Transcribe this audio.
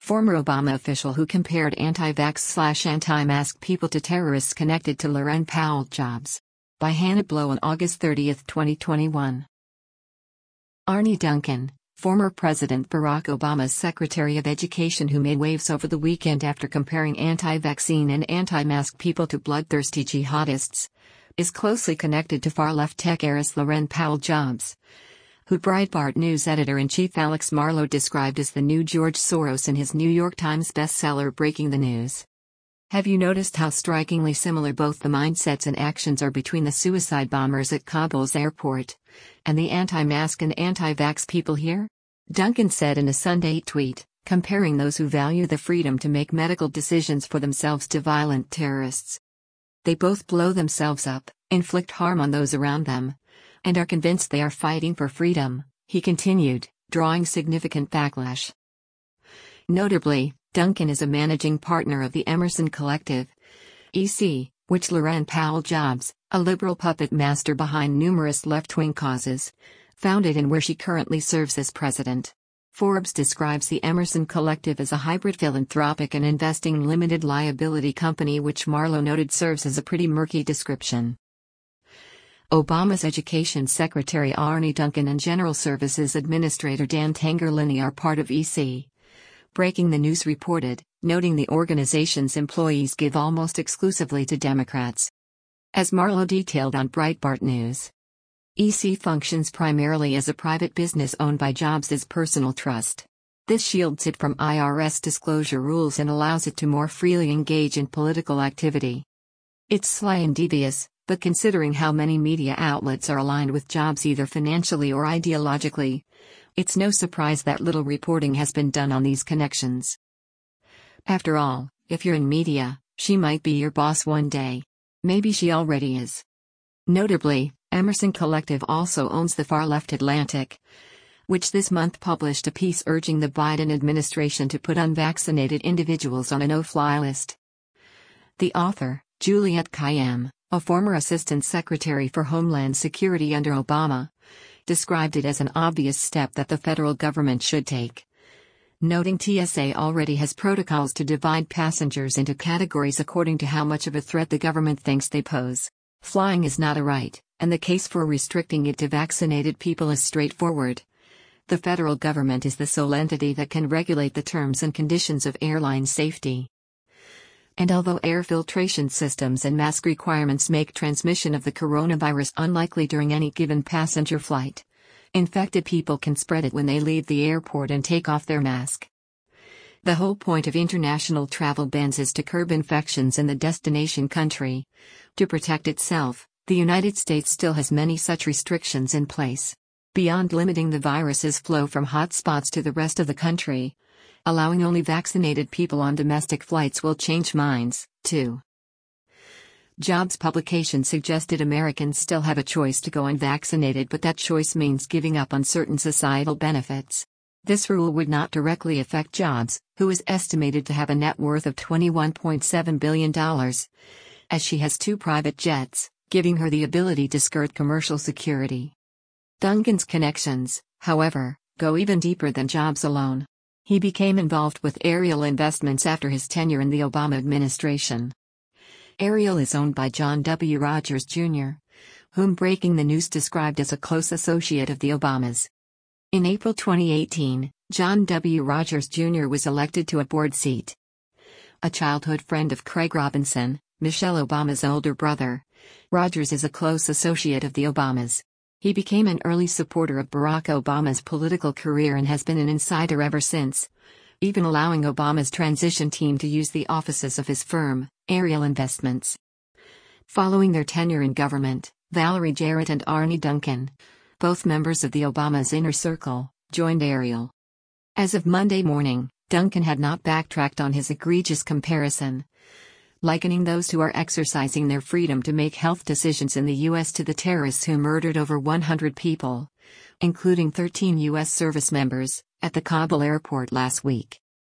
former Obama official who compared anti-vax/anti-mask people to terrorists connected to Laurene Powell jobs. By Hannah Blow on August 30, 2021. Arne Duncan, former President Barack Obama's Secretary of Education who made waves over the weekend after comparing anti-vaccine and anti-mask people to bloodthirsty jihadists, is closely connected to far-left tech heiress Laurene Powell Jobs, who Breitbart News editor-in-chief Alex Marlow described as the new George Soros in his New York Times bestseller Breaking the News. Have you noticed how strikingly similar both the mindsets and actions are between the suicide bombers at Kabul's airport and the anti-mask and anti-vax people here? Duncan said in a Sunday tweet, comparing those who value the freedom to make medical decisions for themselves to violent terrorists. They both blow themselves up, inflict harm on those around them, and are convinced they are fighting for freedom, he continued, drawing significant backlash. Notably, Duncan is a managing partner of the Emerson Collective, EC, which Laurene Powell Jobs, a liberal puppet master behind numerous left-wing causes, founded and where she currently serves as president. Forbes describes the Emerson Collective as a hybrid philanthropic and investing limited liability company, which Marlow noted serves as a pretty murky description. Obama's Education Secretary Arne Duncan and General Services Administrator Dan Tangherlini are part of EC. Breaking the News reported, noting the organization's employees give almost exclusively to Democrats. As Marlow detailed on Breitbart News, EC functions primarily as a private business owned by Jobs' personal trust. This shields it from IRS disclosure rules and allows it to more freely engage in political activity. It's sly and devious, but considering how many media outlets are aligned with Jobs either financially or ideologically, it's no surprise that little reporting has been done on these connections. After all, if you're in media, she might be your boss one day. Maybe she already is. Notably, Emerson Collective also owns the far-left Atlantic, which this month published a piece urging the Biden administration to put unvaccinated individuals on a no-fly list. The author, Juliette Kayyem, a former Assistant Secretary for Homeland Security under Obama, described it as an obvious step that the federal government should take, noting TSA already has protocols to divide passengers into categories according to how much of a threat the government thinks they pose. Flying is not a right, and the case for restricting it to vaccinated people is straightforward. The federal government is the sole entity that can regulate the terms and conditions of airline safety. And although air filtration systems and mask requirements make transmission of the coronavirus unlikely during any given passenger flight, infected people can spread it when they leave the airport and take off their mask. The whole point of international travel bans is to curb infections in the destination country. To protect itself, the United States still has many such restrictions in place. Beyond limiting the virus's flow from hotspots to the rest of the country, allowing only vaccinated people on domestic flights will change minds, too. Jobs publication suggested Americans still have a choice to go unvaccinated, but that choice means giving up on certain societal benefits. This rule would not directly affect Jobs, who is estimated to have a net worth of $21.7 billion, as she has 2 private jets, giving her the ability to skirt commercial security. Duncan's connections, however, go even deeper than Jobs alone. He became involved with Ariel Investments after his tenure in the Obama administration. Ariel is owned by John W. Rogers, Jr., whom Breaking the News described as a close associate of the Obamas. In April 2018, John W. Rogers, Jr. was elected to a board seat. A childhood friend of Craig Robinson, Michelle Obama's older brother, Rogers is a close associate of the Obamas. He became an early supporter of Barack Obama's political career and has been an insider ever since, even allowing Obama's transition team to use the offices of his firm, Ariel Investments. Following their tenure in government, Valerie Jarrett and Arne Duncan, both members of the Obamas' inner circle, joined Ariel. As of Monday morning, Duncan had not backtracked on his egregious comparison, likening those who are exercising their freedom to make health decisions in the U.S. to the terrorists who murdered over 100 people, including 13 U.S. service members, at the Kabul airport last week.